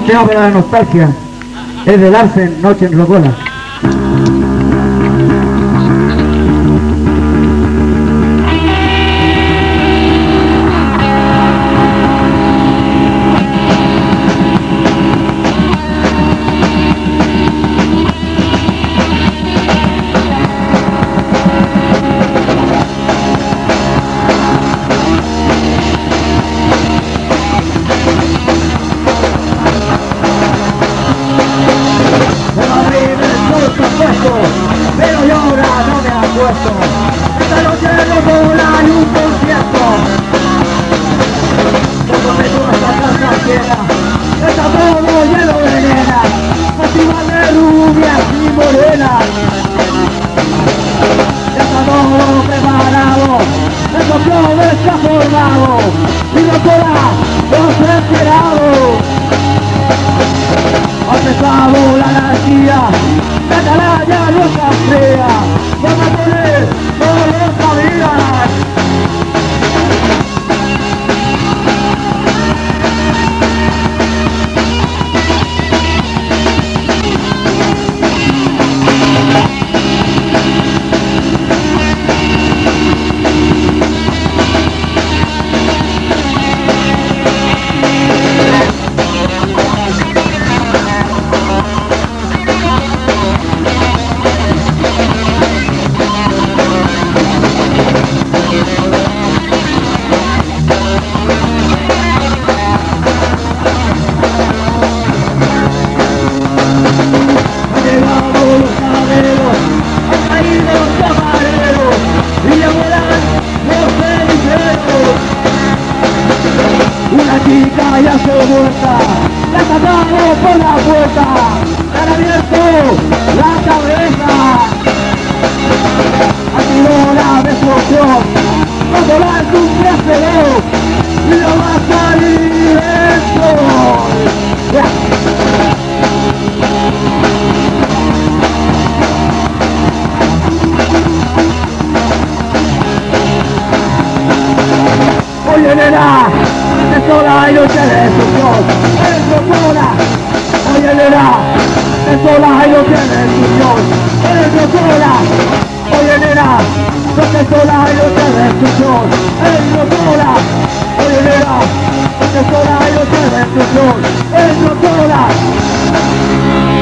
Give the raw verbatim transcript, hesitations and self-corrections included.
tema para la nostalgia es de Larsen, Noche en Rocola. Pero yo ahora no me acuerdo. Esta noche Rocola hay un concierto. Todo me gusta esta tierra. Está todo lleno de nenas, festival de rubias y morenas. Ya está todo preparado, el folclore está formado y Rocola los he esperado. Ha empezado la anarquía, la atalaya no está fría, vamos a poner todos los vidas. Chica ya se muerta, la sacamos por la puerta, le han abierto la cabeza. Ha sido la destrucción, cuando la industria se ve, y no va a salir esto. Oye nena, es hora y noche de destrucción, es Rocola. Oye nena, es hora y noche de destrucción, es Rocola. Oye nena, es hora y noche de destrucción, es Rocola. Oye nena, es hora y noche de destrucción, es Rocola.